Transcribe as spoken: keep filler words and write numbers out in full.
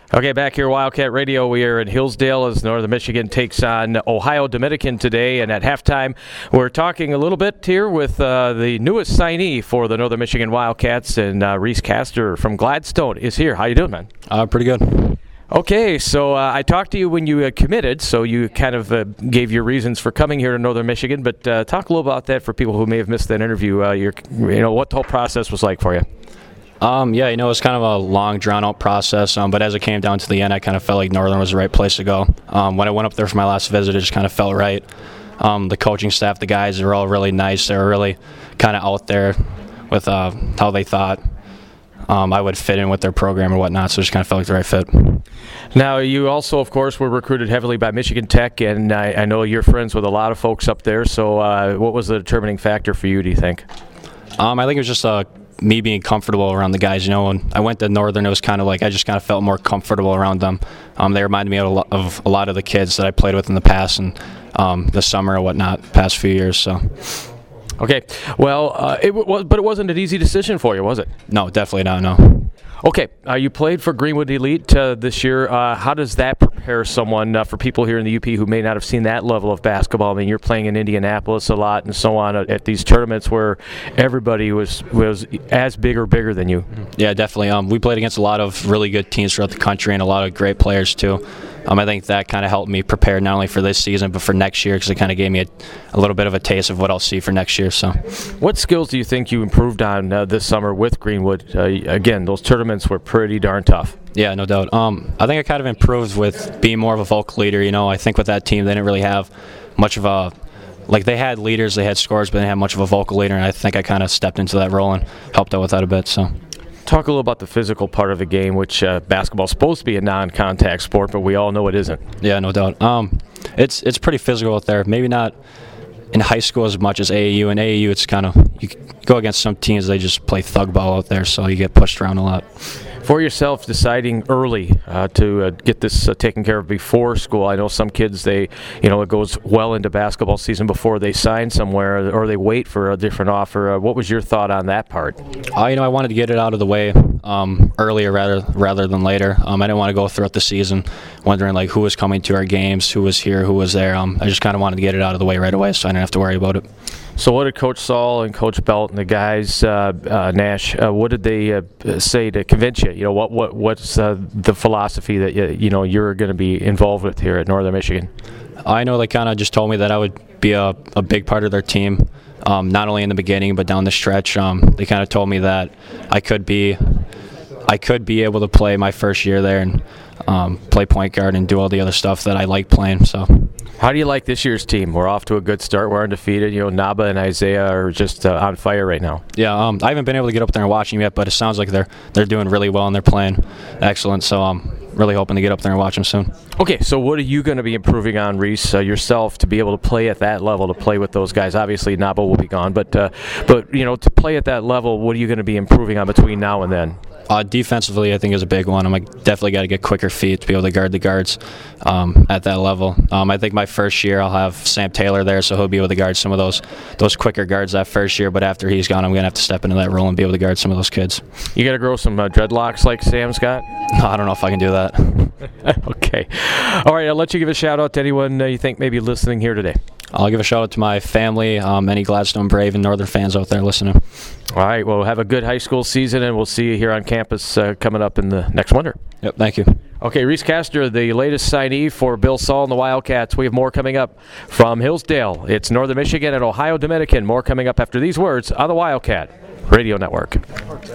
Okay, back here, Wildcat Radio. We are in Hillsdale as Northern Michigan takes on Ohio Dominican today. And at halftime, we're talking a little bit here with uh, the newest signee for the Northern Michigan Wildcats, and uh, Reese Castor from Gladstone is here. How you doing, man? Uh, pretty good. Okay, so uh, I talked to you when you uh, committed, so you kind of uh, gave your reasons for coming here to Northern Michigan. But uh, talk a little about that for people who may have missed that interview. Uh, your, you know, what the whole process was like for you. Um, yeah, you know, it was kind of a long, drawn-out process, um, but as it came down to the end, I kind of felt like Northern was the right place to go. Um, when I went up there for my last visit, it just kind of felt right. Um, the coaching staff, the guys, they were all really nice. They were really kind of out there with uh, how they thought um, I would fit in with their program and whatnot, so it just kind of felt like the right fit. Now, you also, of course, were recruited heavily by Michigan Tech, and I, I know you're friends with a lot of folks up there, so uh, what was the determining factor for you, do you think? Um, I think it was just a me being comfortable around the guys, you know. When I went to Northern, it was kind of like I just kind of felt more comfortable around them. Um, they reminded me of a, lot, of a lot of the kids that I played with in the past and um, the summer or whatnot, past few years. So, okay, well, uh, it was, but it wasn't an easy decision for you, was it? No, definitely not. No. Okay, uh, you played for Greenwood Elite uh, this year. Uh, how does that prepare someone uh, for people here in the U P who may not have seen that level of basketball? I mean, you're playing in Indianapolis a lot and so on at, at these tournaments where everybody was was as big or bigger than you. Yeah, definitely. Um, we played against a lot of really good teams throughout the country and a lot of great players too. Um, I think that kind of helped me prepare not only for this season but for next year, because it kind of gave me a, a little bit of a taste of what I'll see for next year. So, what skills do you think you improved on uh, this summer with Greenwood? Uh, again, those tournaments were pretty darn tough. Yeah, no doubt. Um, I think I kind of improved with being more of a vocal leader. You know, I think with that team, they didn't really have much of a like they had leaders, they had scorers, but they didn't have much of a vocal leader. And I think I kind of stepped into that role and helped out with that a bit. So. Talk a little about the physical part of the game, which uh, basketball is supposed to be a non-contact sport, but we all know it isn't. Yeah, no doubt. Um, it's it's pretty physical out there. Maybe not in high school as much as A A U. In A A U, it's kind of you go against some teams, they just play thug ball out there, so you get pushed around a lot. For yourself, deciding early uh, to uh, get this uh, taken care of before school. I know some kids, they, you know, it goes well into basketball season before they sign somewhere, or they wait for a different offer. Uh, what was your thought on that part? Uh, you know, I wanted to get it out of the way um, earlier rather rather than later. Um, I didn't want to go throughout the season wondering like who was coming to our games, who was here, who was there. Um, I just kind of wanted to get it out of the way right away, so I didn't have to worry about it. So what did Coach Saul and Coach Belt and the guys, uh, uh, Nash, uh, what did they uh, say to convince you? You know, what what what's uh, the philosophy that you, you know you're going to be involved with here at Northern Michigan? I know they kind of just told me that I would be a, a big part of their team, um, not only in the beginning but down the stretch. Um, they kind of told me that I could be I could be able to play my first year there and um, play point guard and do all the other stuff that I like playing. So. How do you like this year's team? We're off to a good start. We're undefeated. You know, Naba and Isaiah are just uh, on fire right now. Yeah, um, I haven't been able to get up there and watch them yet, but it sounds like they're they're doing really well and they're playing excellent. So I'm really hoping to get up there and watch them soon. Okay, so what are you going to be improving on, Reese, uh, yourself, to be able to play at that level, to play with those guys? Obviously, Naba will be gone, but uh, but you know, to play at that level, what are you going to be improving on between now and then? Uh, defensively, I think is a big one. I'm like, definitely got to get quicker feet to be able to guard the guards um, at that level. Um, I think my first year I'll have Sam Taylor there, so he'll be able to guard some of those those quicker guards that first year. But after he's gone, I'm going to have to step into that role and be able to guard some of those kids. You got to grow some uh, dreadlocks like Sam's got? I don't know if I can do that. Okay. All right, I'll let you give a shout-out to anyone uh, you think may be listening here today. I'll give a shout-out to my family, um, any Gladstone Brave and Northern fans out there listening. All right, well, have a good high school season, and we'll see you here on campus uh, coming up in the next winter. Yep, thank you. Okay, Reese Castor, the latest signee for Bill Saul and the Wildcats. We have more coming up from Hillsdale. It's Northern Michigan and Ohio Dominican. More coming up after these words on the Wildcat Radio Network.